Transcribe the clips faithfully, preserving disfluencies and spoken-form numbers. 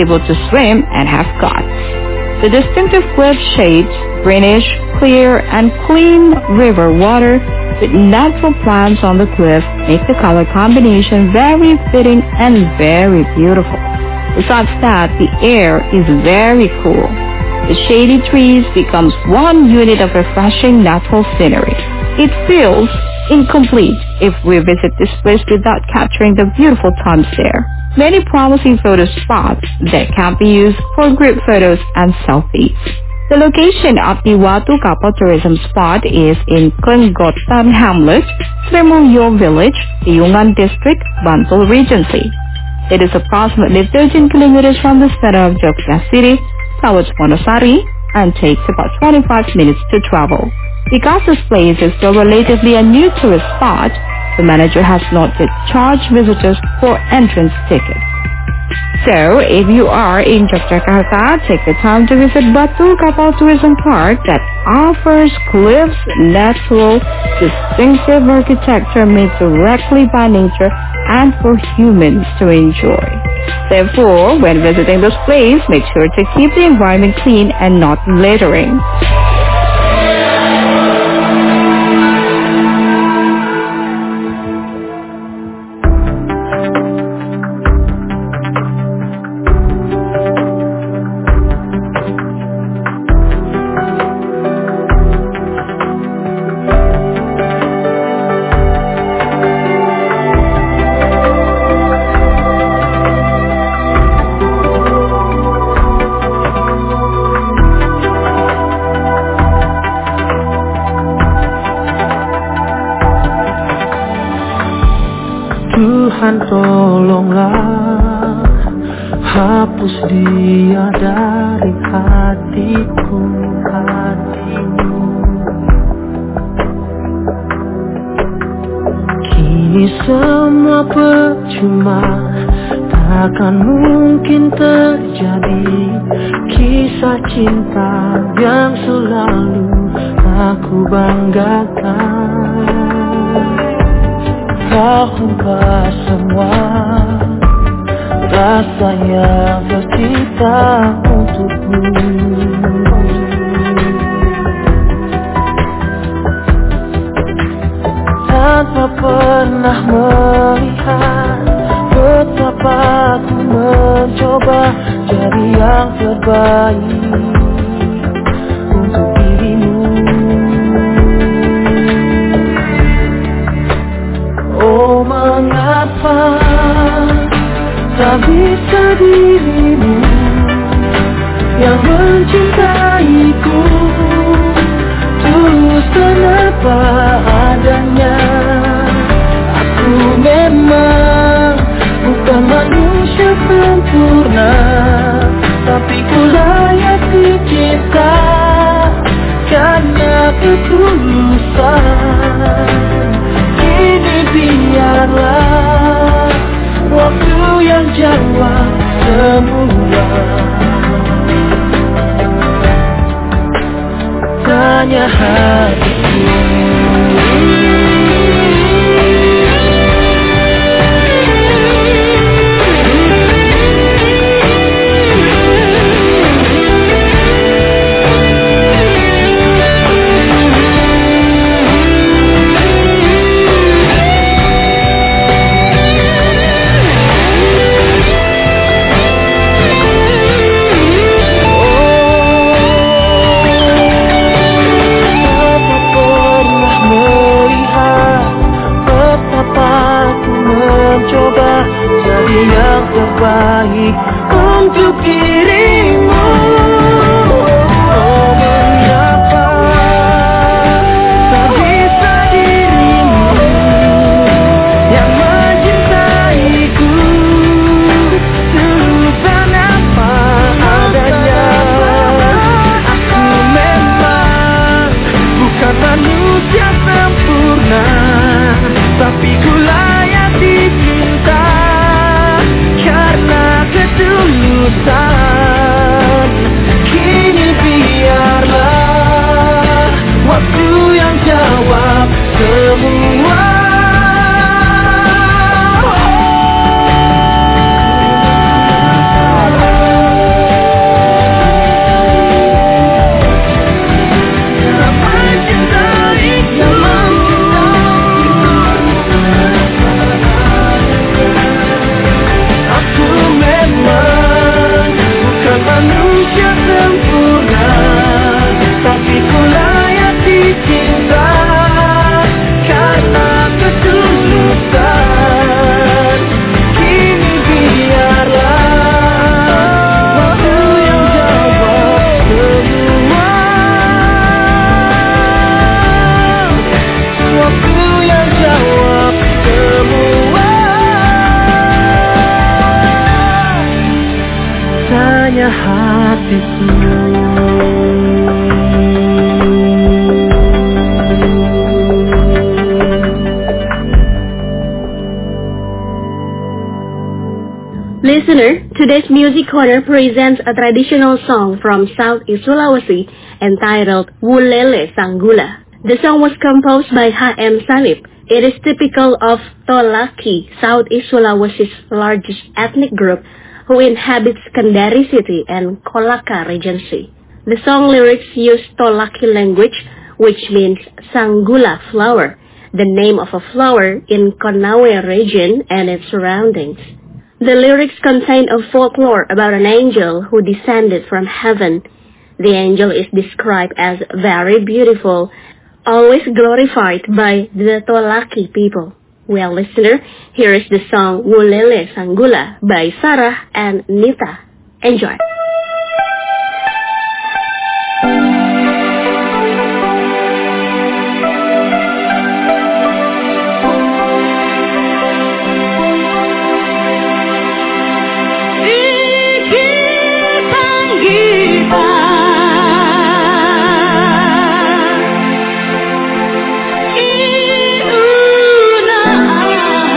able to swim and have guts. The distinctive cliff shades, greenish, clear, and clean river water with natural plants on the cliff make the color combination very fitting and very beautiful. Besides that, the air is very cool. The shady trees becomes one unit of refreshing natural scenery. It feels incomplete if we visit this place without capturing the beautiful times there. Many promising photo spots that can be used for group photos and selfies. The location of the Watu Kapau tourism spot is in Kenggotan Hamlet, Tremulyo Village, Yungan District, Bantul Regency. It is approximately thirteen kilometers from the center of Jogja City towards Wonosari and takes about twenty-five minutes to travel. Because this place is still relatively a new tourist spot, the manager has not yet charged visitors for entrance tickets. So, if you are in Yogyakarta, take the time to visit Watu Kapau Tourism Park that offers cliffs, natural, distinctive architecture made directly by nature and for humans to enjoy. Therefore, when visiting this place, make sure to keep the environment clean and not littering. Tuhan tolonglah, hapus dia dari hatiku, hatimu. Kini semua percuma, takkan mungkin terjadi kisah cinta yang selalu aku banggakan. Kau hempas semua rasa yang tercipta untukmu. Tanpa pernah melihat betapa aku mencoba jadi yang terbaik untuk dirimu. Oh, mengapa tak bisa dirimu yang mencintaiku tulus tanpa adanya. Aku memang bukan manusia sempurna, tapi ku layak dicinta karena ketulusan. Kini biarlah waktu yang jawab semua. Tanya hatiku. rasanya hatiku. Listener, today's Music Corner presents a traditional song from Southeast Sulawesi entitled Wulele Sanggula. The song was composed by H M Salib. It is typical of Tolaki, Southeast Sulawesi's largest ethnic group who inhabits Kendari City and Kolaka Regency. The song lyrics use Tolaki language, which means Sanggula flower, the name of a flower in Konawe region and its surroundings. The lyrics contain a folklore about an angel who descended from heaven. The angel is described as very beautiful, always glorified by the Tolaki people. Well, listener, here is the song Wulele Sanggula by Sarah and Nita. Enjoy.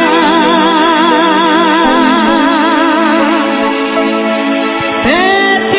Hey!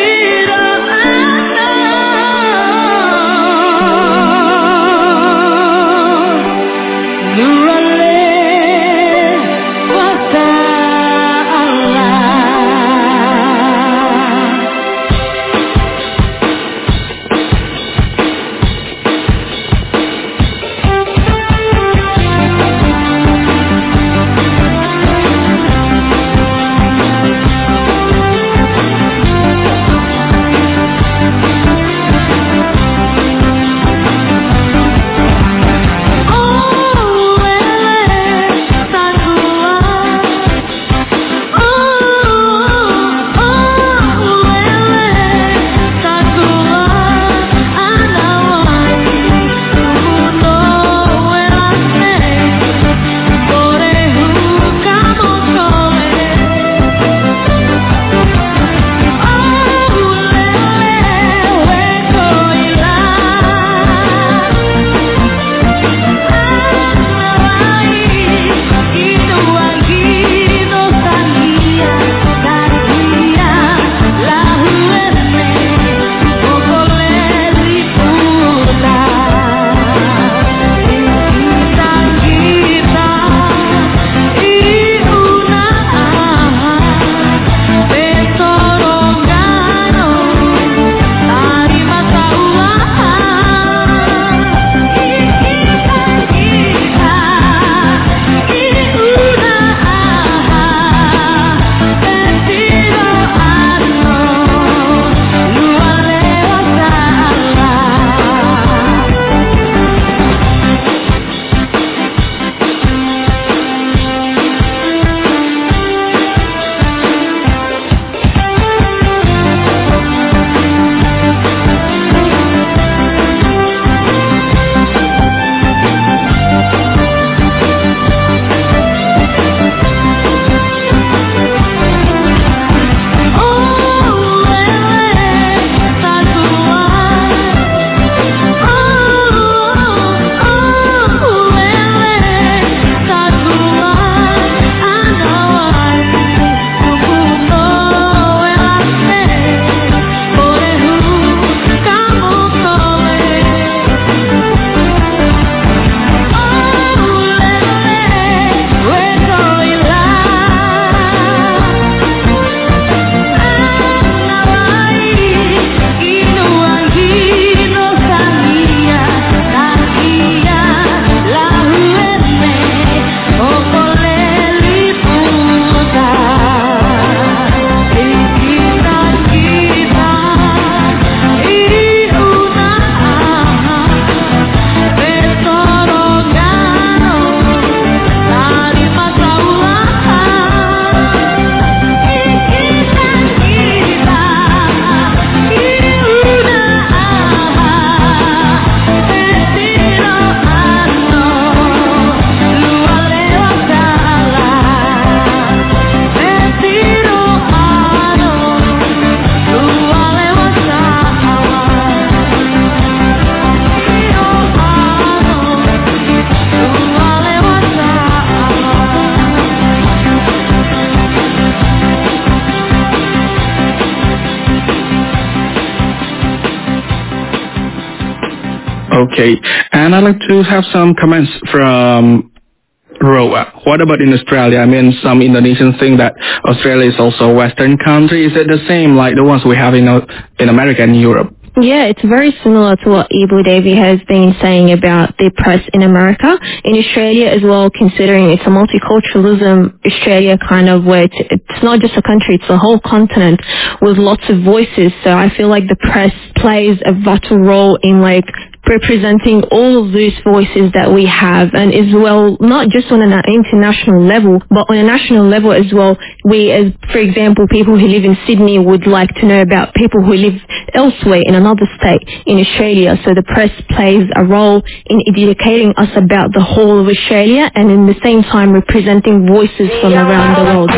Okay, and I'd like to have some comments from Roa. What about in Australia? I mean, some Indonesians think that Australia is also a Western country. Is it the same like the ones we have in, in America and Europe? Yeah, it's very similar to what Ibu Devi has been saying about the press in America. In Australia as well, considering it's a multiculturalism, Australia kind of where it's, it's not just a country, it's a whole continent with lots of voices. So I feel like the press plays a vital role in like representing all of these voices that we have, and as well, not just on an international level, but on a national level as well. We, as for example, people who live in Sydney would like to know about people who live elsewhere in another state in Australia. So the press plays a role in educating us about the whole of Australia and in the same time representing voices from around the world.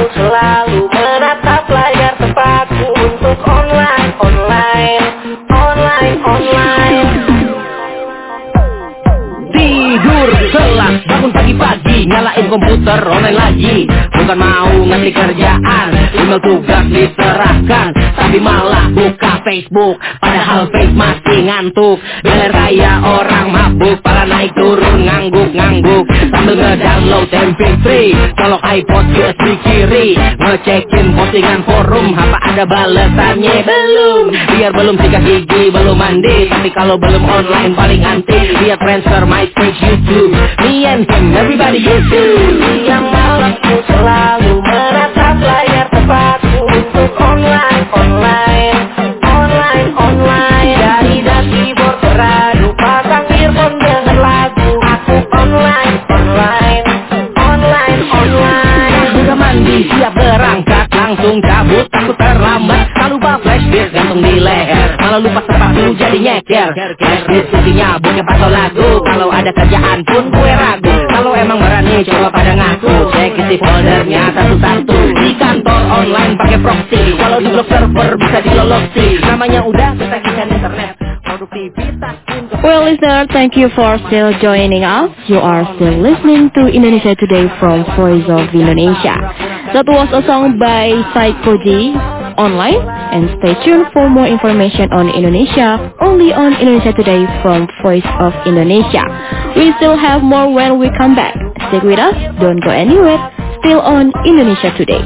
Tidur, telat, bangun pagi-pagi, nyalain komputer, online lagi. Bukan mau ngasih kerjaan, email tugas diserahkan, tapi malah buka Facebook, padahal Face masih ngantuk. Beler kayak orang mabuk, para naik turun ngangguk-ngangguk, sambil ngedownload M P tiga, colok iPod U S B kiri, ngecekin postingan forum, apa ada balesannya belum? Biar belum sikat gigi, belum mandi, tapi kalau belum online paling anti. Lihat transfer MySpace, YouTube, me and him, everybody YouTube. Yang malamku selalu menatap layar tempatku untuk online, online, online, online. Dari dashboard teradu, pasang earphone denger lagu. Aku online, online, online, online. Udah mandi, siap berangkat, langsung cabut, takut terlambat. Tak lupa flashdisk gantung di leher, malah lupa sepatu jadi nyeker. Flashdisk isinya bokep atau lagu, kalau ada kerjaan pun gue ragu. Kalau emang berani coba pada ngaku, cek isi foldernya satu-satu. Di kantor online pakai proxy, kalau di blog server bisa dilolosi. Namanya udah ketagihan internet, produktivitas. Well, listener, thank you for still joining us. You are still listening to Indonesia Today from Voice of Indonesia. That was a song by Psychoji online, and stay tuned for more information on Indonesia only on Indonesia Today from Voice of Indonesia. We still have more when we come back. Stick with us, don't go anywhere. Still on Indonesia Today.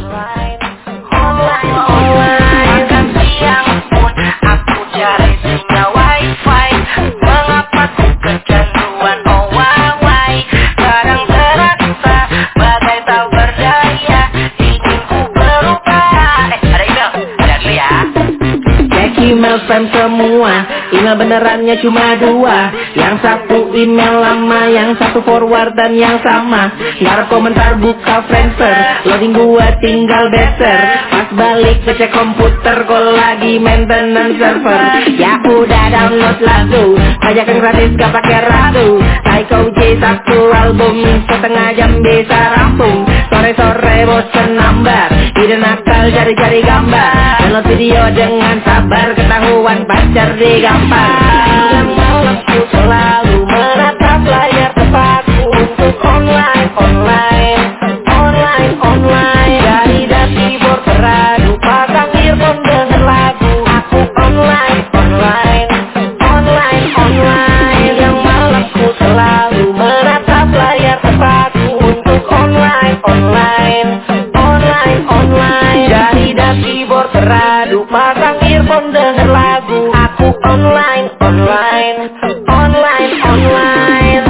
Makan siang pun aku cari sinyal wifi. Mengapa ku kecanduan oh wawai? Kadang terasa bagai tak berdaya, ingin ku berubah. Eh, ada email, ada dulu ya. Cek email spam semua, email benerannya cuma dua. Yang satu email lama, yang satu forward dan yang sama. Ngarep komentar buka Friendster, loading gua tinggal beser. Pas balik ngecek komputer, kok lagi maintenance server. Ya udah download lagu, bajakan gratis gak pakai ragu. Psycho J satu album, setengah jam bisa rampung. Sore-sore bosen nambah, ide nakal cari-cari gambar. Download video dengan sabar, ketahuan pacar digampar. Yang malamku selalu menatap layar tempatku untuk online, online, online, online. Dari dashboard teradu, pasang earphone denger lagu. Aku online, online, online, online. Yang malamku selalu menatap layar tempatku untuk online, online, online, online. Dari dashboard teradu, pasang earphone denger lagu. Aku online, online, online, online.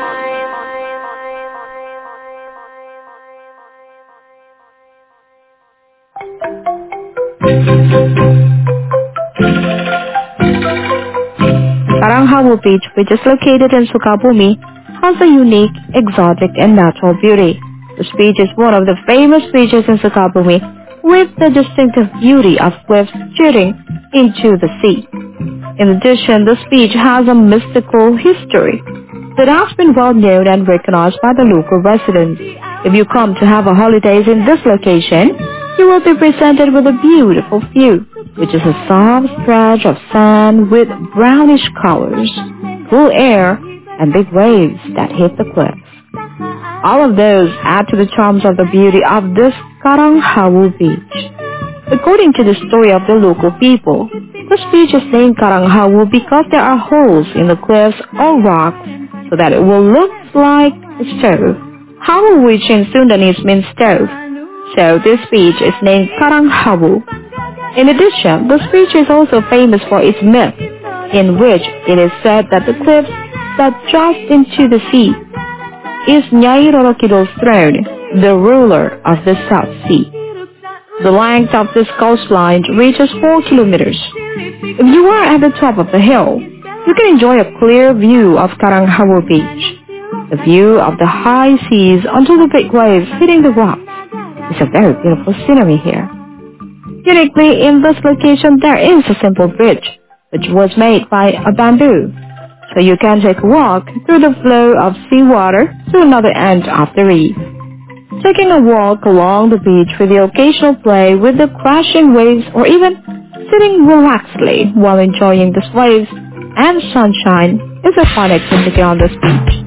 Karanghawu Beach, which is located in Sukabumi, has a unique, exotic, and natural beauty. This beach is one of the famous beaches in Sukabumi, with the distinctive beauty of cliffs jutting into the sea. In addition, this beach has a mystical history that has been well known and recognized by the local residents. If you come to have a holidays in this location, you will be presented with a beautiful view, which is a soft stretch of sand with brownish colors, cool air, and big waves that hit the cliffs. All of those add to the charms of the beauty of this Karanghawu Beach. According to the story of the local people, This beach is named Karanghawu because there are holes in the cliffs or rocks so that it will look like a stove. Hawu, which in Sundanese means stove. So this beach is named Karanghawu. In addition, this beach is also famous for its myth, in which it is said that the cliffs that just into the sea is Nyai Roro Kidul's throne, the ruler of the South Sea. The length of this coastline reaches four kilometers. If you are at the top of the hill, you can enjoy a clear view of Karanghawu Beach. The view of the high seas until the big waves hitting the rocks. It's a very beautiful scenery here. Uniquely, in this location, there is a simple bridge, which was made by a bamboo. So you can take a walk through the flow of seawater to another end of the reef. Taking a walk along the beach with the occasional play with the crashing waves or even sitting relaxedly while enjoying the waves and sunshine is a fun activity on this beach.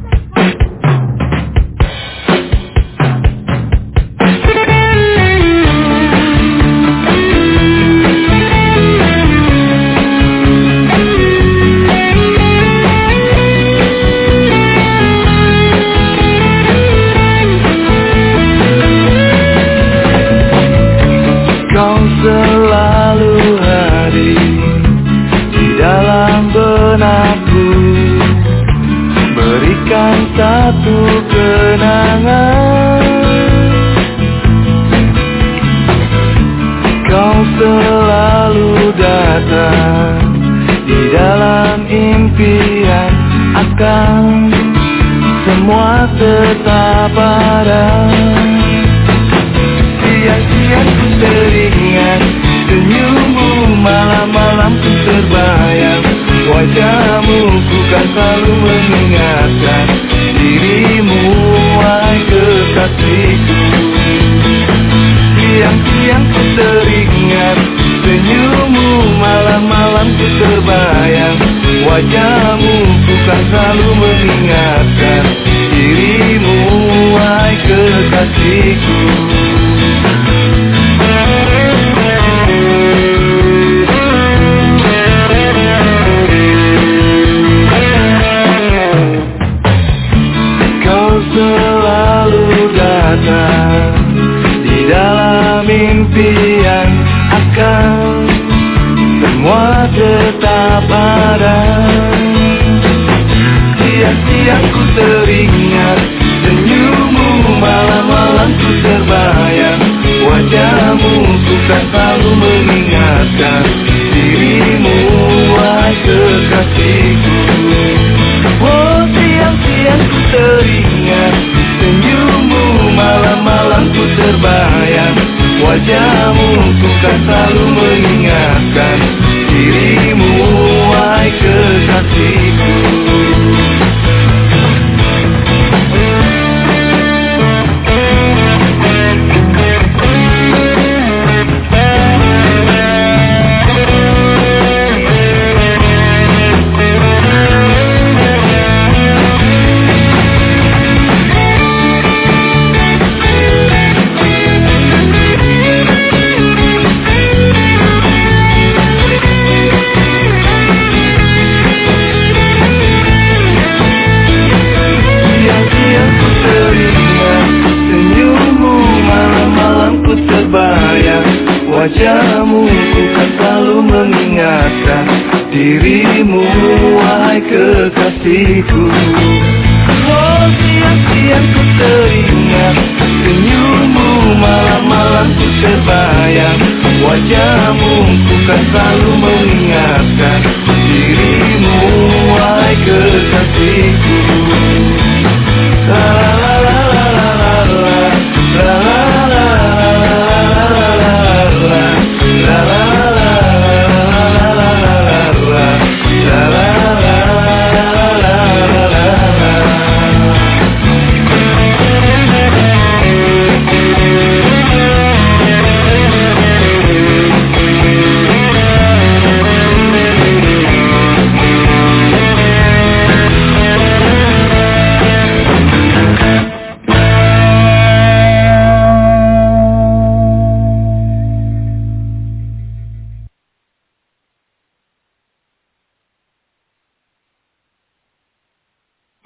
Selalu hadir di dalam benakku, berikan satu kenangan. Kau selalu datang di dalam impian, akan semua tetap ada. Siang-siang ku teringat senyummu, malam-malam ku terbayang wajahmu, ku kan selalu mengingatkan dirimu, wahai kekasihku. Siang-siang ku teringat senyummu, malam-malam ku terbayang wajahmu, ku kan selalu mengingatkan dirimu, wahai kekasihku. Di dalam impian, akan semua tetap ada. Siang-siang ku teringat senyummu, malam-malam ku terbayang wajahmu, ku kan selalu mengingatkan dirimu, wahai kekasihku. Oh, siang-siang ku teringat senyummu, malam-malam ku terbayang wajahmu, ku kan selalu mengingatkan dirimu, wahai kekasihku. Wajahmu, ku kan selalu mengingatkan dirimu, wahai kekasihku. Oh, siang-siang ku teringat senyummu, malam-malam ku terbayang wajahmu, ku kan selalu mengingatkan dirimu, wahai kekasihku. La la la la la la la la la.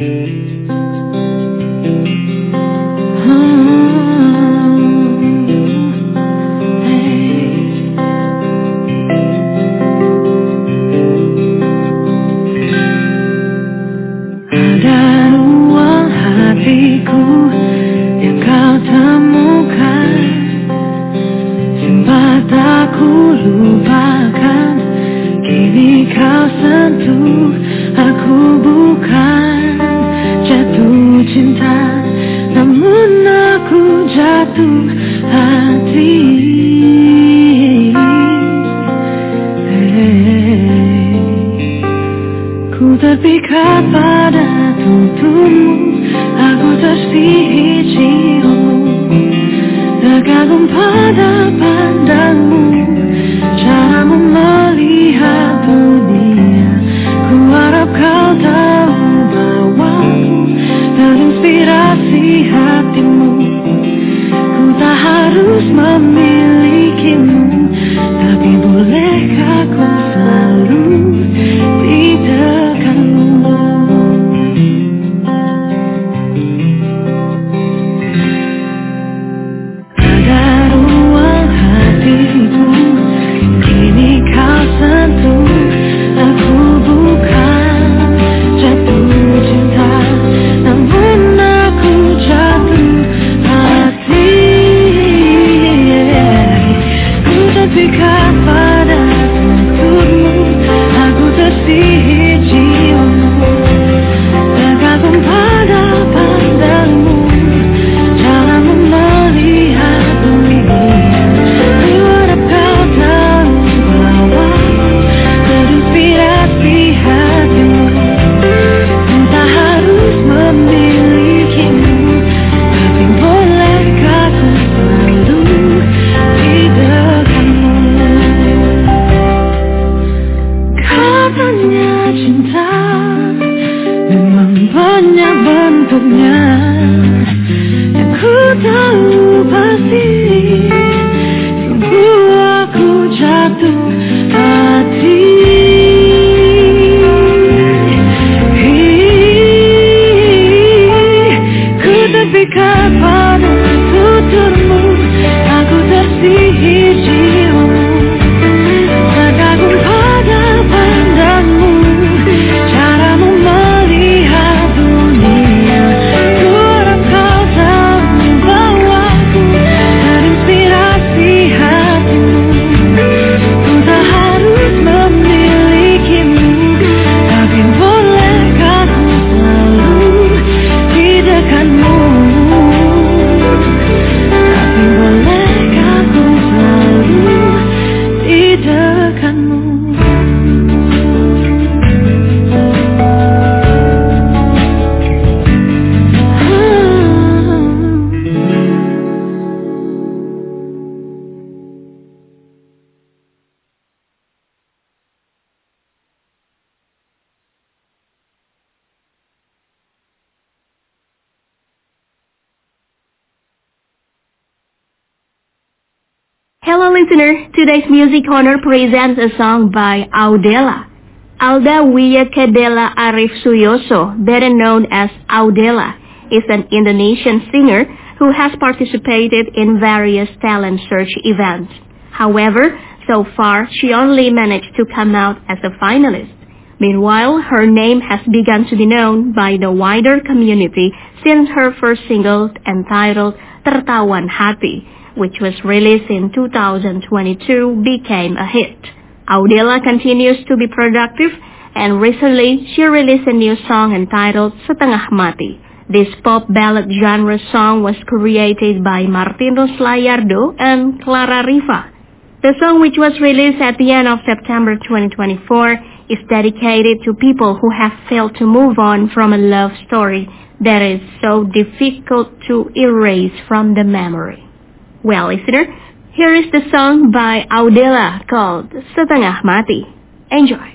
Hello listener, today's Music Corner presents a song by Audela. Alda Wiyakedela Arif Suyoso, better known as Audela, is an Indonesian singer who has participated in various talent search events. However, so far she only managed to come out as a finalist. Meanwhile, her name has begun to be known by the wider community since her first single entitled Tertawan Hati, which was released in two thousand twenty-two, became a hit. Audela continues to be productive, and recently she released a new song entitled Setengah Mati. This pop ballad genre song was created by Martin Roslayardo and Clara Riva. The song, which was released at the end of September twenty twenty-four, is dedicated to people who have failed to move on from a love story that is so difficult to erase from the memory. Well, listener, here is the song by Audela called Setengah Mati. Enjoy.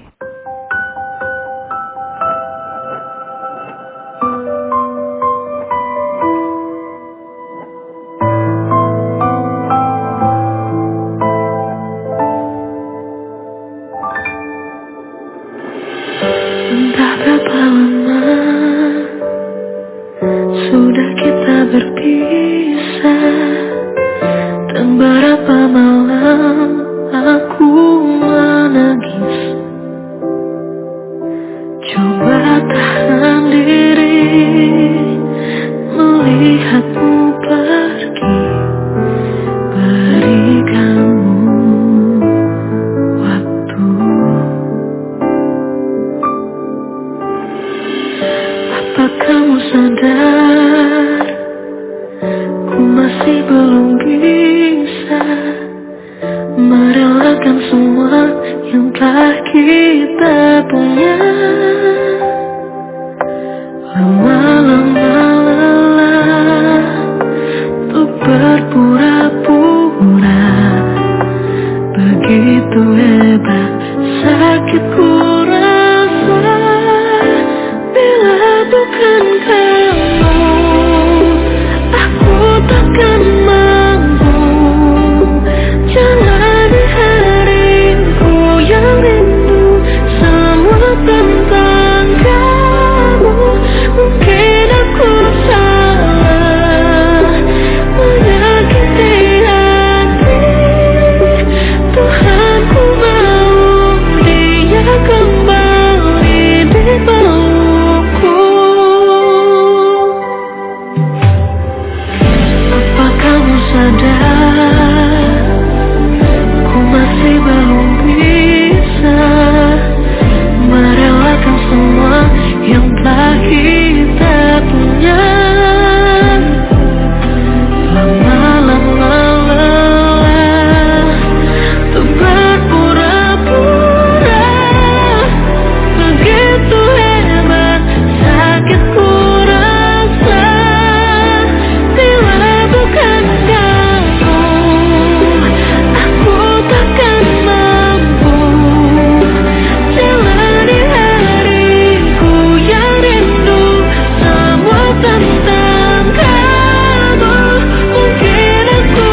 Entah berapa lama yang telah kita punya. Lama-lama lelah untuk berpura-pura, begitu hebat sakitku rasa bila bukan kamu, aku takkan mampu jalani hariku yang rindu semua tentang kamu. Mungkin aku salah menyakiti hati, Tuhan ku mau dia kembali di pelukku. Apa kamu sadar, ku masih belum bisa merelakan semua yang telah kita punya. Lama-lama lelah untuk berpura-pura, begitu hebat sakitku rasa bila bukan kamu, aku takkan mampu jalani hariku yang rindu semua tentang kamu. Mungkin aku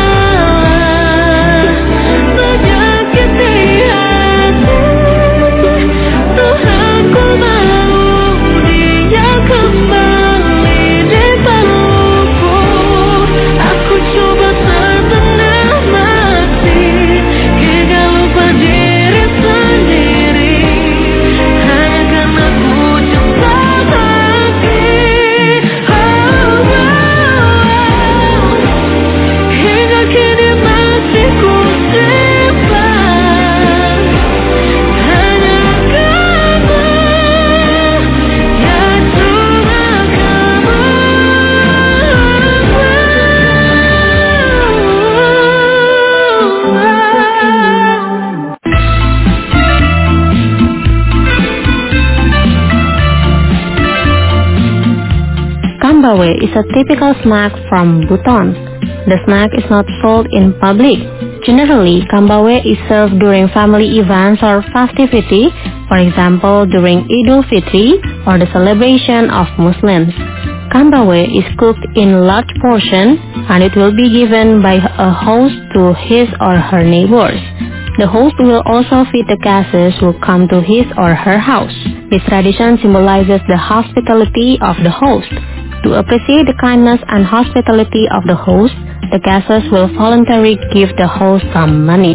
salah menyakiti hati, Tuhan ku mau dia kembali di pelukku. Aku coba setengah mati hingga lupa diri sendiri, hanya karena ku cinta mati. Oh, oh, oh. Hingga kini masih ku simpan hanya kamu, ya cuma kamu. Kambawe is a typical snack from Buton. The snack is not sold in public. Generally, kambawe is served during family events or festivity, for example, during Idul Fitri or the celebration of Muslims. Kambawe is cooked in large portion and it will be given by a host to his or her neighbors. The host will also feed the guests who come to his or her house. This tradition symbolizes the hospitality of the host. To appreciate the kindness and hospitality of the host, the guests will voluntarily give the host some money.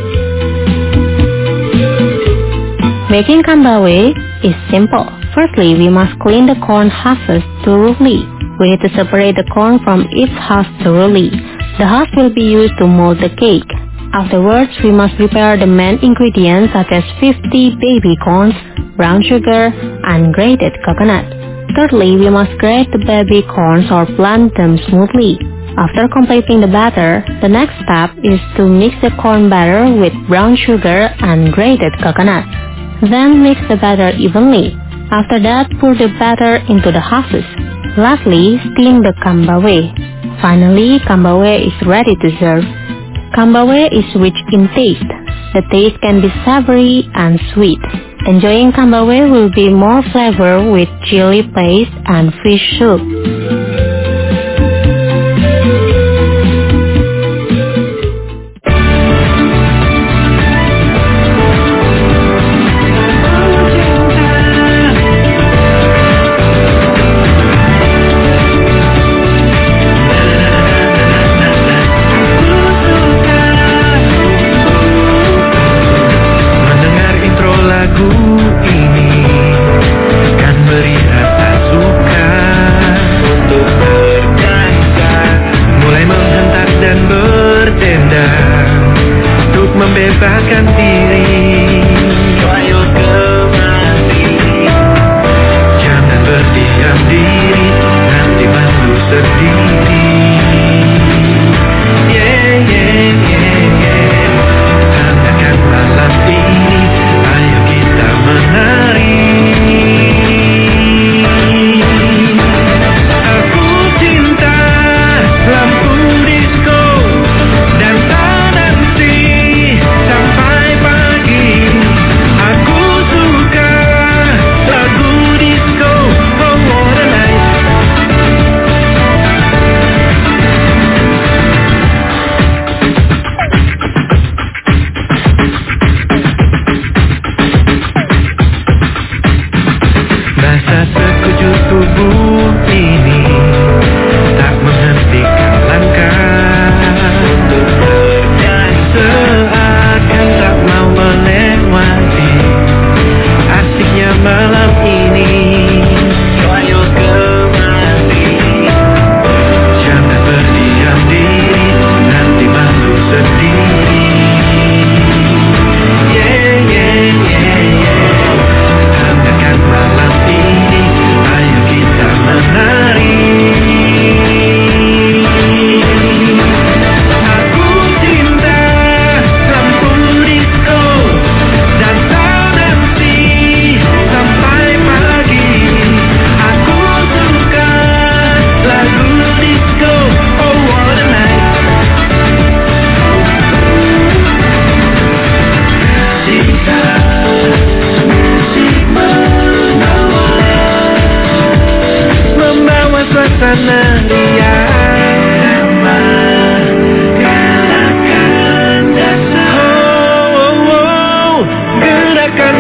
Making kambawe is simple. Firstly, we must clean the corn husks thoroughly. We need to separate the corn from its husk thoroughly. The husk will be used to mold the cake. Afterwards, we must prepare the main ingredients such as fifty baby corns, brown sugar, and grated coconut. Thirdly, we must grate the baby corns or blend them smoothly. After completing the batter, the next step is to mix the corn batter with brown sugar and grated coconut. Then mix the batter evenly. After that, pour the batter into the husks. Lastly, steam the kambawe. Finally, kambawe is ready to serve. Kambawe is rich in taste. The taste can be savory and sweet. Enjoying kambawe will be more flavor with chili paste and fish soup. Lagu ini kan beri rasa suka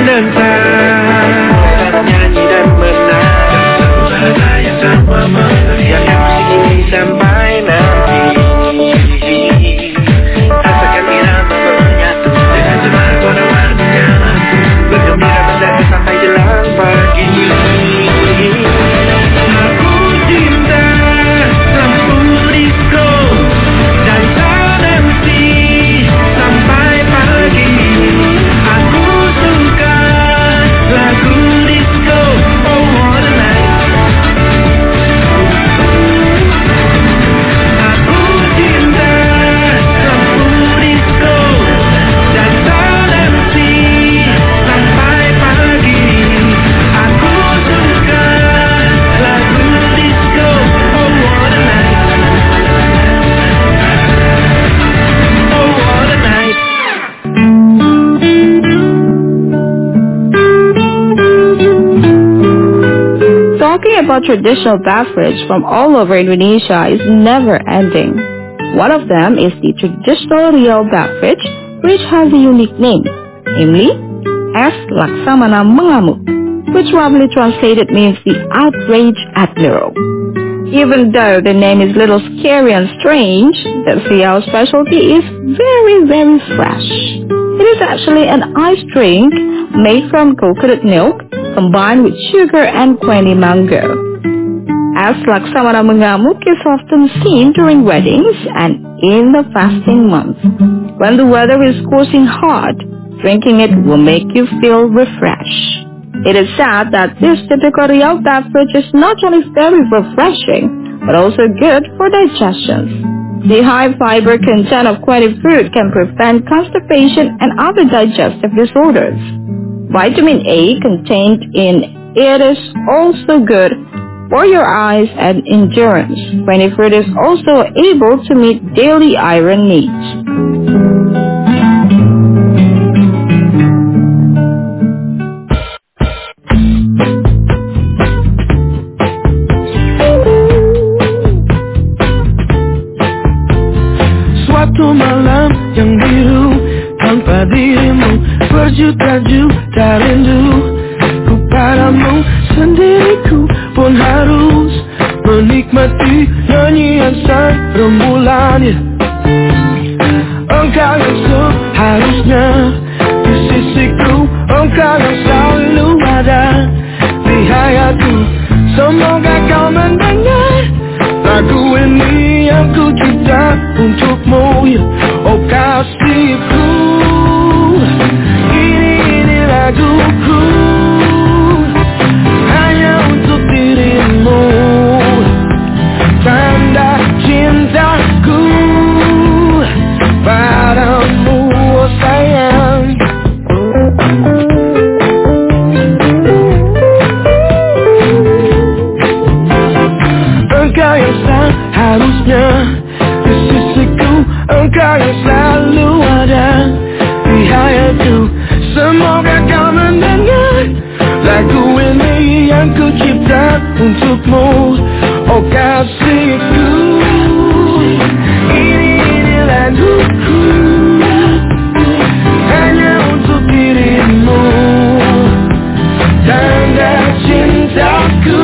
menentang, nyanyi dan menang, bahagia tanpa memeriahkan musik ini sampai nanti. Rasakan irama menyatu dengan cemara warna-warni lampu, bergembira mendapat sampai jelang pagi. Aku cinta lampu disco dan nanti sampai pagi. Aku suka lagu disco, oh what a night. Aku cinta lampu disco dan nanti sampai pagi. Aku suka lagu disco, oh what a night. Oh what a night. Talking about traditional beverage from all over Indonesia is never ending. One of them is the traditional Riau beverage, which has a unique name, namely Es Laksamana Mengamuk, which roughly translated means the outrage admiral. Even though the name is a little scary and strange, the Riau specialty is very, very fresh. It is actually an ice drink made from coconut milk combined with sugar and queni mango. Es Laksamana Mengamuk is often seen during weddings and in the fasting month. When the weather is scorching hot, drinking it will make you feel refreshed. It is said that this typical Riau beverage is not only very refreshing, but also good for digestion. The high fiber content of queni fruit can prevent constipation and other digestive disorders. Vitamin A contained in it is also good for your eyes and endurance. Queni fruit is also able to meet daily iron needs. Suatu malam yang biru tanpa dirimu, berjuta-juta rindu ku padamu, sendiriku pun harus menikmati nyanyian sang rembulan. Engkau yang seharusnya di sisiku, engkau yang selalu ada di hayatku. Semoga kau mendengar lagu ini yang ku cipta untukmu, oh kasihku. Ini, ini laguku hanya untuk dirimu, tanda cintaku padamu, oh sayang. Engkau yang seharusnya di sisiku, engkau yang selalu ada di hayatku. Semoga kau mendengar lagu ini yang ku cipta untukmu, oh kasihku. Ini, ini laguku hanya untuk dirimu, tanda cintaku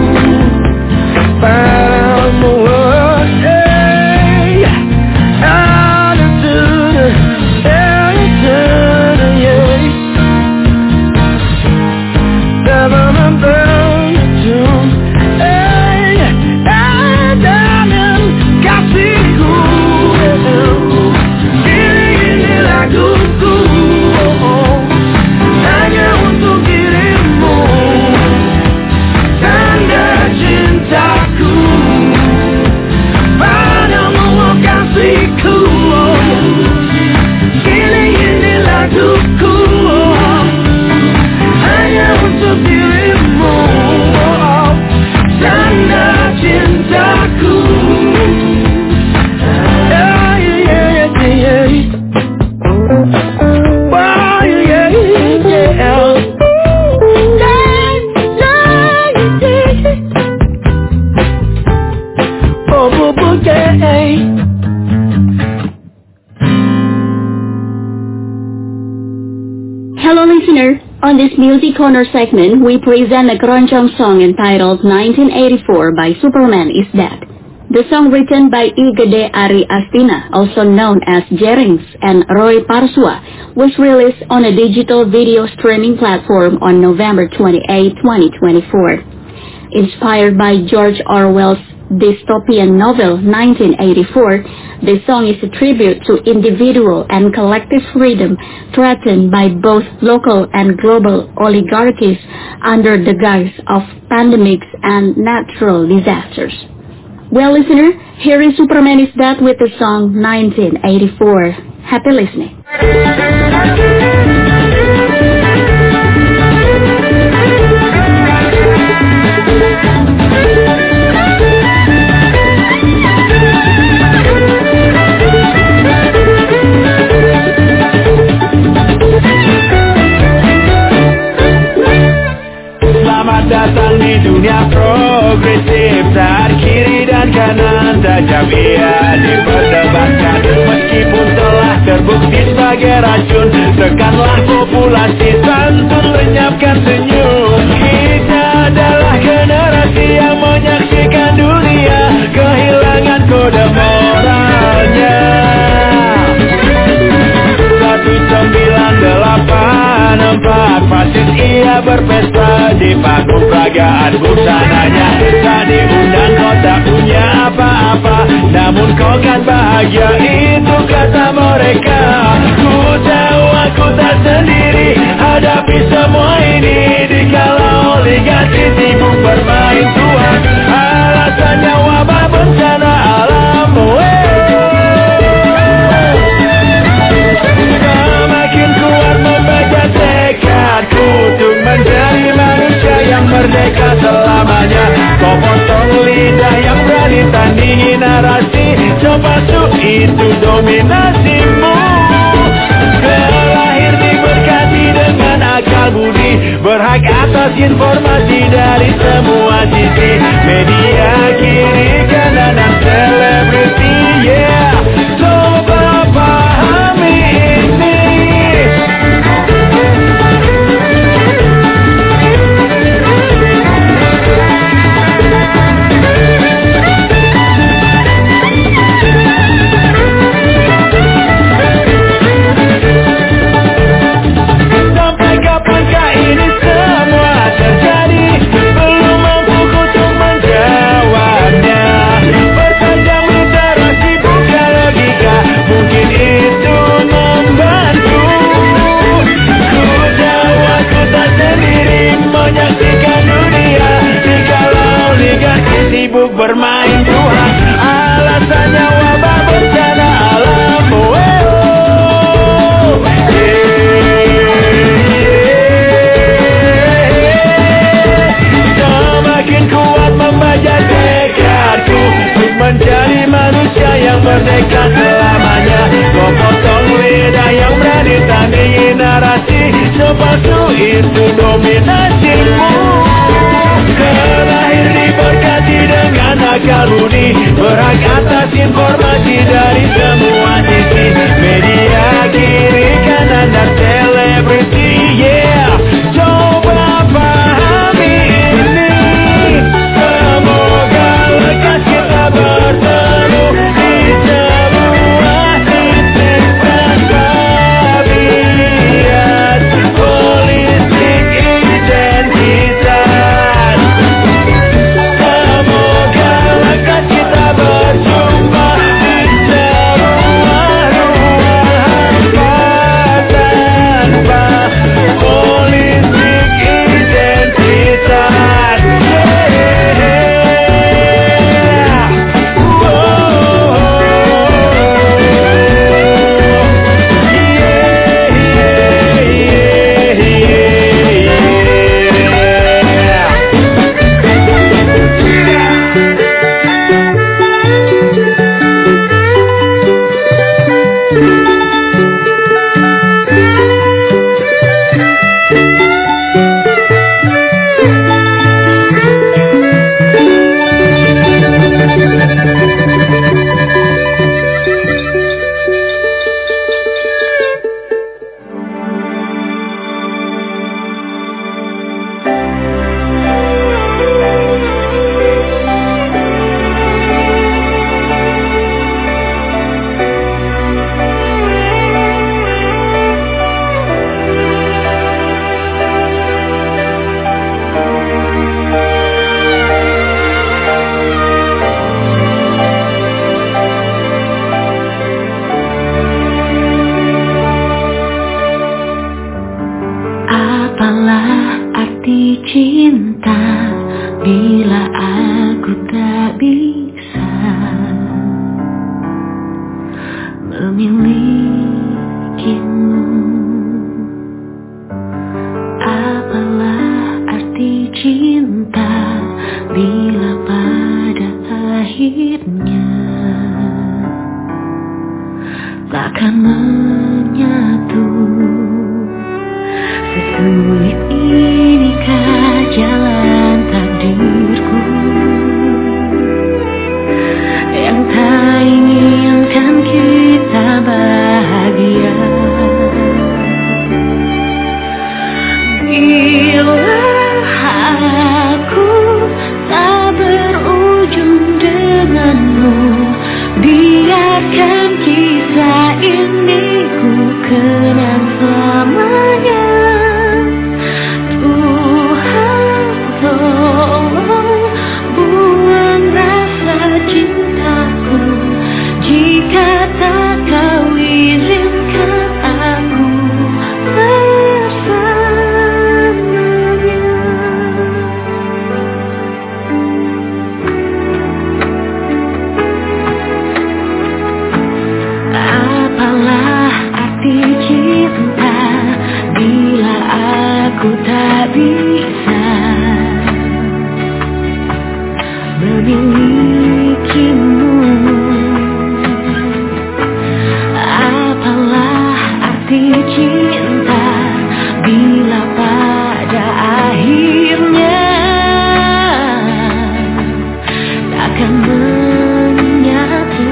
padamu, oh, hey. Ah, da, da, da, da, da, da, yeah. Da, da, da, da, da, hey. Ah, da, da, kasihku. Ini, ini laguku, oh, oh. Hanya untuk dirimu, tanda cintaku padamu, oh kasihku. Ini, ini laguku, oh, hanya untuk dirimu, oh, tanda cintaku. Yeah, yeah, yeah, yeah. Oh, yeah, yeah, yeah. Hello listener, On this Music Corner segment, we present a keroncong song entitled nineteen eighty-four by Superman Is Dead. The song, written by I Gede Ari Astina, also known as Jerings, and Roy Parsua, was released on a digital video streaming platform on November twenty-eighth, twenty twenty-four. Inspired by George Orwell's dystopian novel nineteen eighty-four, the song is a tribute to individual and collective freedom threatened by both local and global oligarchies under the guise of pandemics and natural disasters. Well, listener, here is Superman Is Dead with the song nineteen eighty-four. Happy listening. Selamat datang di dunia progresif, saat kiri dan kanan tajam ia diperdebatkan. Meskipun telah terbukti sebagai racun, tekanlah populasi, santun lenyapkan senyum. Kita adalah generasi yang menyaksikan dunia kehilangan kode moralnya. Satu sembilan delapan empat fasis ia berpesta di panggung peragaan busananya. Tak diundang kau tak punya apa-apa, namun kau kan bahagia, itu kata mereka. Ku tahu aku tak sendiri hadapi semua ini, dikala oligarki sibuk bermain Tuhan. Alasannya wabah bencana alam. Semakin kuat membaca tekadku untuk menjadi manusia yang merdeka selamanya. Kau potong lidah yang berani tandingi narasi, coba su itu dominasimu. Kelahir diberkati dengan akal budi, berhak atas informasi dari semua sisi. Media kiri kanan dan selebriti, yeah. Coba pahami ini. Sampai kapankah ini semua terjadi? Belum mampu untuk menjawabnya. Pertajam literasi bukan logika, mungkin itu membantu. Ku tahu aku tak sendiri menyaksikan dunia, dikala oligarki sibuk bermain Tuhan. Alasannya wabah bencana alam. Oh, semakin kuat membaca tekadku untuk menjadi manusia yang merdeka selamanya. Kau potong lidah yang berani tandingi narasi, sepatu itu dominasimu. Kelahir diberkati dengan akal budi, berhak atas informasi dari semua sisi. Media kiri kanan dan selebriti, yeah. Coba pahami ini. Semoga lekas kita bertemu di sebuah titik bersahabat. Politik identitas. Semoga lekas kita berjumpa di sebuah Apalah arti cinta bila aku tak bisa memilikimu? Apalah arti cinta bila pada akhirnya takkan menyatu? Sesulit inikah jalan takdirku yang tak inginkan kita bahagia? Bila aku tak berujung denganmu, biarkan kisah ini ku kenang selamanya. Tuhan tolong buang rasa cintaku, jika tak kau izinkan aku bersamanya. Apalah arti cinta bila aku tak bisa memilikimu? Apalah arti cinta bila pada akhirnya takkan menyatu?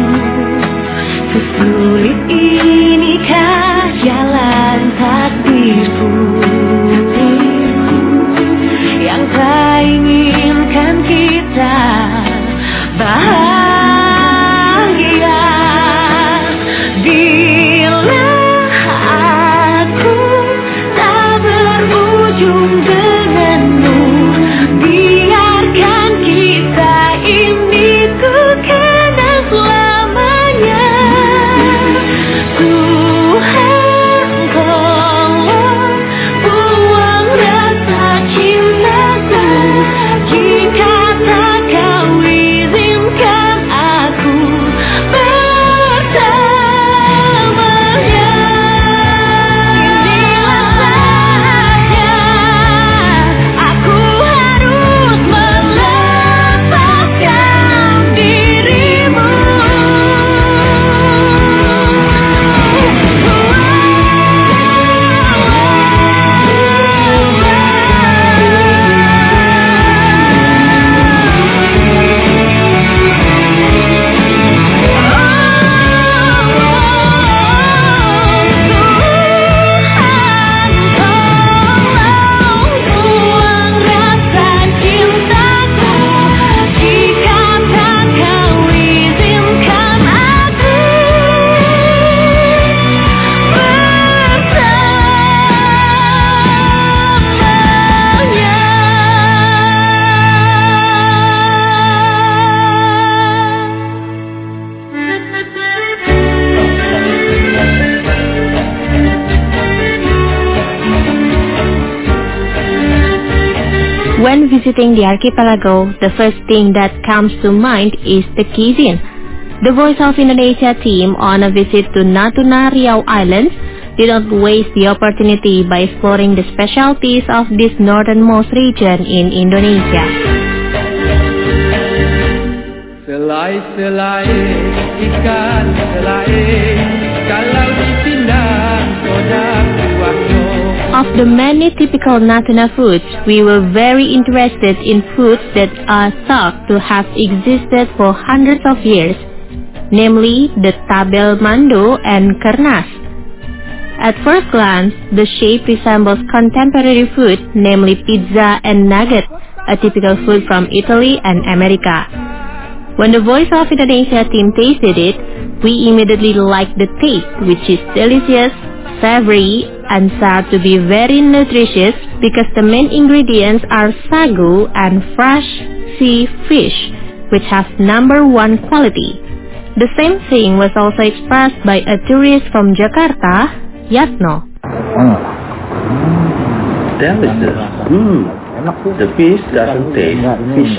Sesulit inikah jalan takdirku yang tak inginkan kita bahagia? Bila aku tak berujung denganmu, biarkan kita ini ku kenang selamanya. Tuhan tolong buang rasa cintaku, jika tak kau izinkan aku bersamanya. Inilah saatnya aku harus melepaskan dirimu. Buang rasa cintaku, jika tak kau izinkan aku When visiting the archipelago, the first thing that comes to mind is the cuisine. The Voice of Indonesia team on a visit to Natuna Riau Islands did not waste the opportunity by exploring the specialties of this northernmost region in Indonesia. Selai-selai ikan selai, kalau dipindang sodak waktu. Of the many typical Natuna foods, we were very interested in foods that are thought to have existed for hundreds of years, namely the tabel mando and kernas. At first glance, the shape resembles contemporary food, namely pizza and nugget, a typical food from Italy and America. When the Voice of Indonesia team tasted it, we immediately liked the taste, which is delicious, savory, and said to be very nutritious because the main ingredients are sagu and fresh sea fish, which has number one quality. The same thing was also expressed by a tourist from Jakarta, Yatno. delicious. Hmm. The fish doesn't taste fishy.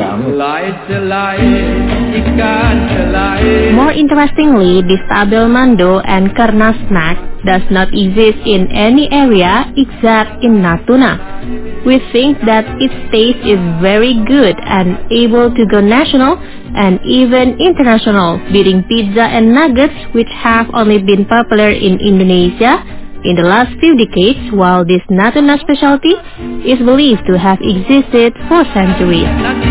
More interestingly, this tabel mando and kernas snack does not exist in any area except in Natuna. We think that its taste is very good and able to go national and even international, beating pizza and nuggets, which have only been popular in Indonesia in the last few decades, while this Natuna specialty is believed to have existed for centuries.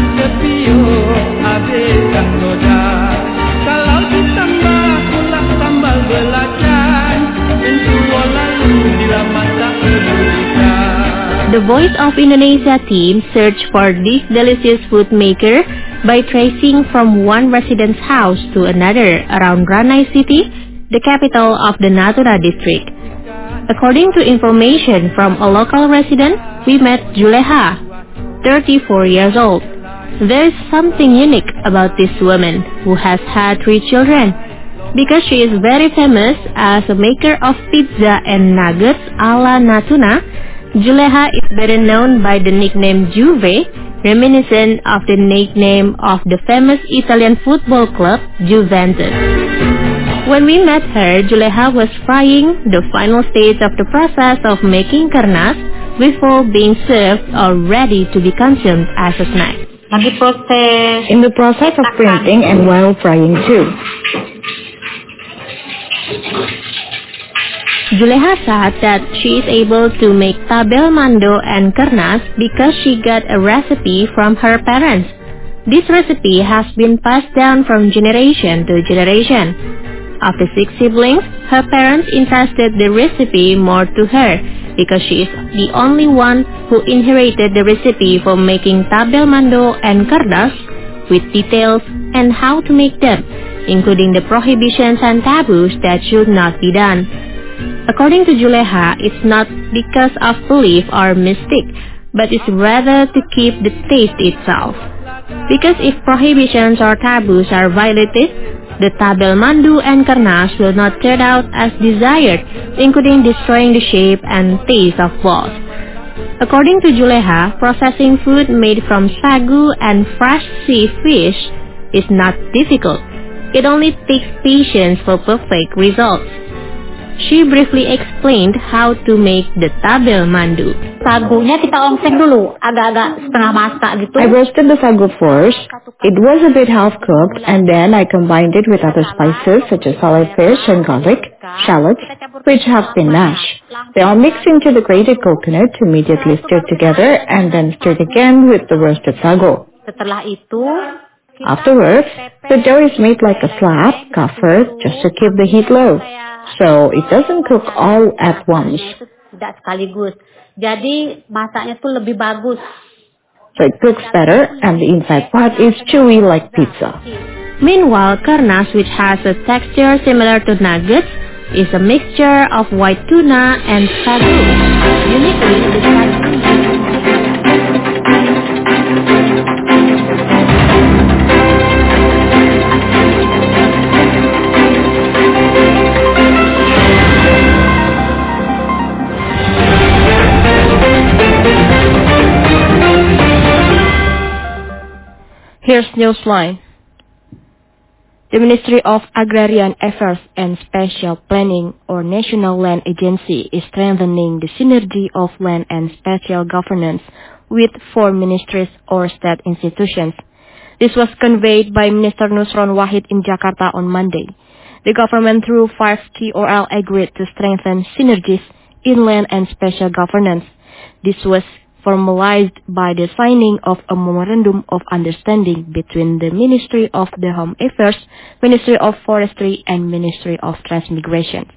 The Voice of Indonesia team searched for this delicious food maker by tracing from one resident's house to another around Ranai City, the capital of the Natuna district. According to information from a local resident, we met Juleha, thirty-four years old. There is something unique about this woman, who has had three children, because she is very famous as a maker of pizza and nuggets a la Natuna. Juleha is better known by the nickname Juve, reminiscent of the nickname of the famous Italian football club Juventus. When we met her, Juleha was frying the final stage of the process of making kernas before being served or ready to be consumed as a snack. In the process of printing and while frying too. Juleha said that she is able to make tabel mando and kernas because she got a recipe from her parents. This recipe has been passed down from generation to generation. Of the six siblings, her parents entrusted the recipe more to her because she is the only one who inherited the recipe for making tabel mando and kernas with details and how to make them, including the prohibitions and taboos that should not be done. According to Juleha, it's not because of belief or mystic, but it's rather to keep the taste itself. Because if prohibitions or taboos are violated, the tabel mandu and kernas will not turn out as desired, including destroying the shape and taste of both. According to Juleha, processing food made from sagu and fresh sea fish is not difficult. It only takes patience for perfect results. She briefly explained how to make the tabel mandu. Sagunya kita ongseng dulu, agak-agak setengah masak gitu. I roasted the sagu first. It was a bit half cooked, and then I combined it with other spices such as salad fish and garlic, shallots, which have been mashed. They all mixed into the grated coconut, immediately stirred together, and then stirred again with the roasted sagu. Setelah itu, afterwards, the dough is made like a slab, covered just to keep the heat low, so it doesn't cook all at once. Tidak sekaligus. Jadi masaknya tuh lebih bagus. So it cooks better, and the inside part is chewy like pizza. Meanwhile, kernas, which has a texture similar to nuggets, is a mixture of white tuna and sagu. Uniquely, the sagu. Here's Newsline. The Ministry of Agrarian Affairs and Spatial Planning, or National Land Agency, is strengthening the synergy of land and spatial governance with four ministries or state institutions. This was conveyed by Minister Nusron Wahid in Jakarta on Monday. The government, through five T O L, agreed to strengthen synergies in land and spatial governance. This was formalized by the signing of a memorandum of understanding between the Ministry of the Home Affairs, Ministry of Forestry, and Ministry of Transmigration.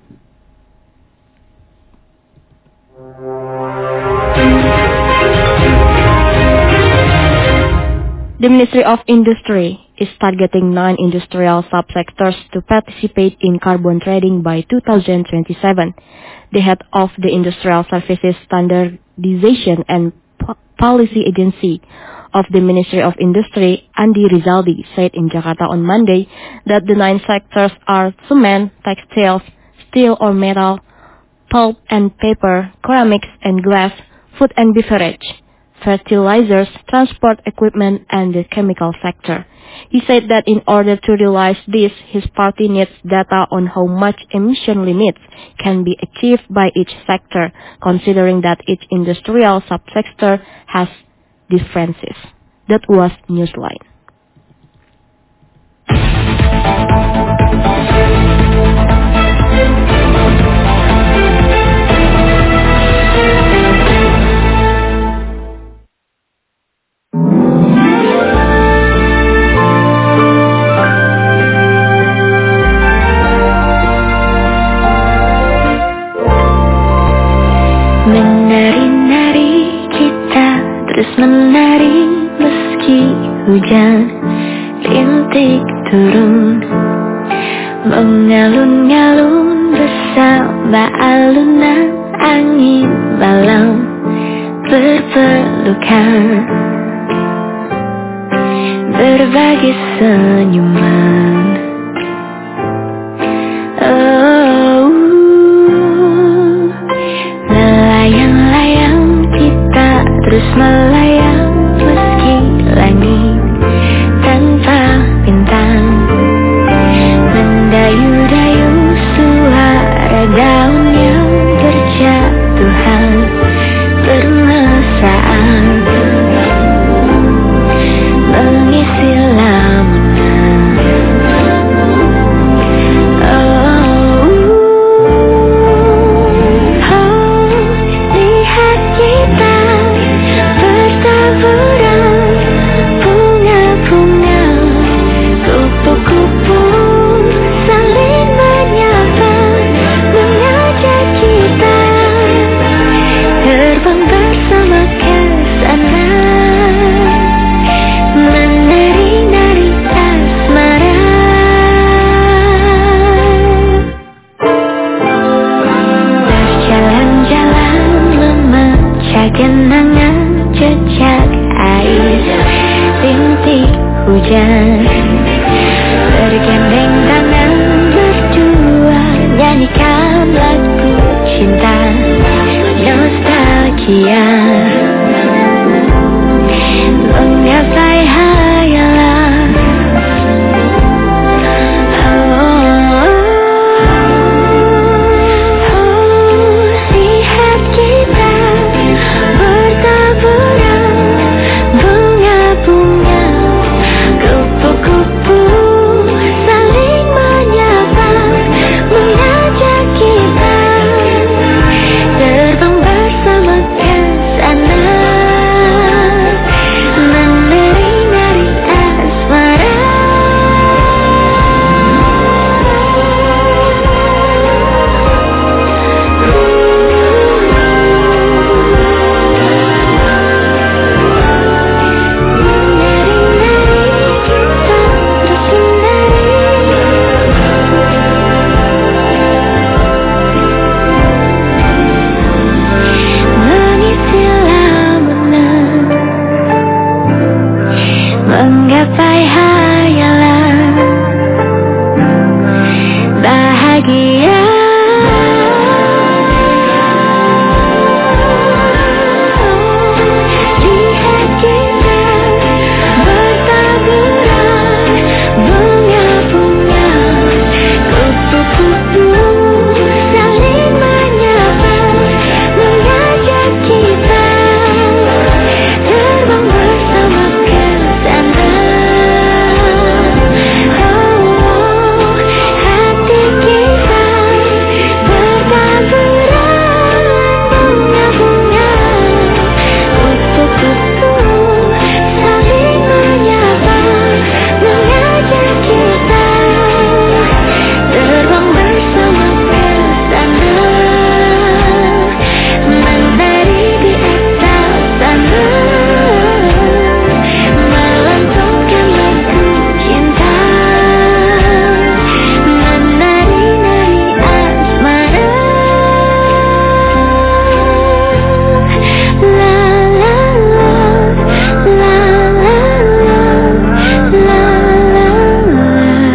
The Ministry of Industry is targeting nine industrial subsectors to participate in carbon trading by two thousand twenty-seven. The head of the Industrial Services Standardization and P- Policy Agency of the Ministry of Industry, Andi Rizaldi, said in Jakarta on Monday that the nine sectors are cement, textiles, steel or metal, pulp and paper, ceramics and glass, food and beverage, fertilizers, transport equipment, and the chemical sector. He said that in order to realize this, his party needs data on how much emission limits can be achieved by each sector, considering that each industrial subsector has differences. That was Newsline. Menari-nari kita terus menari meski hujan rintik turun, mengalun-alun bersama alunan angin malam berpelukan, berbagi senyuman. Oh, melayang-layang kita terus melayang meski langit tanpa bintang, mendayu-dayu suara daun yang berjatuhan bermesraan, mengisi lamunan. Oh, oh, lihat kita bertaburan bunga-bunga, kupu-kupu saling menyapa, mengajak kita terbang bersama ke sana, menari-nari asmara. Berjalan-jalan memecah genangan jejak air rintik hujan, bergandeng tangan berdua nyanyikan lagu cinta nostalgia, menggapai hayalan. Oh, oh, lihat kita bertaburan bunga-bunga, kupu-kupu saling menyapa, mengajak kita terbang bersama ke sana, menari-nari asmara. Mengisi lamunan, menggapai hayalan bahagia. Lihat kita bertaburan bunga-bunga, kupu-kupu saling menyapa, mengajak kita terbang bersama ke sana. Oh, hati kita bertaburan bunga-bunga, kupu-kupu saling menyapa, mengajak kita terbang bersama ke sana, menari di atas sana, melantungkan lagu cinta, menari-nari asmara. La la la, la la la, la la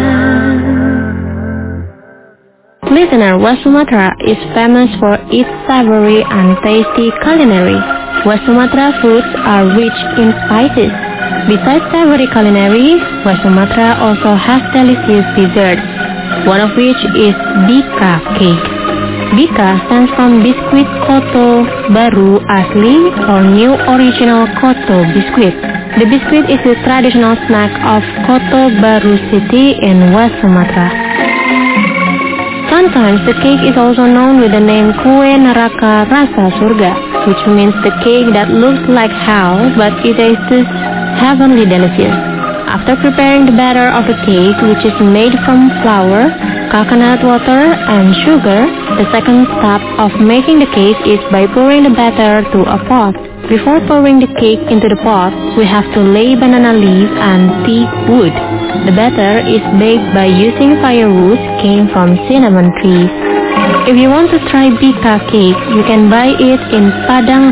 la. Listener, West Sumatra is famous for its savory and tasty culinary. West Sumatra foods are rich in spices. Besides savory culinary, West Sumatra also has delicious desserts, one of which is Bika cake. Bika stands from Biskuit Koto Baru Asli or New Original Koto Biskuit. The biscuit is the traditional snack of Koto Baru City in West Sumatra. Sometimes the cake is also known with the name Kue Neraka Rasa Surga, which means the cake that looks like hell but it tastes heavenly delicious. After preparing the batter of the cake, which is made from flour, coconut water, and sugar, the second step of making the cake is by pouring the batter to a pot. Before pouring the cake into the pot, we have to lay banana leaf and teak wood. The batter is baked by using firewood came from cinnamon trees. If you want to try Bika cake, you can buy it in Padang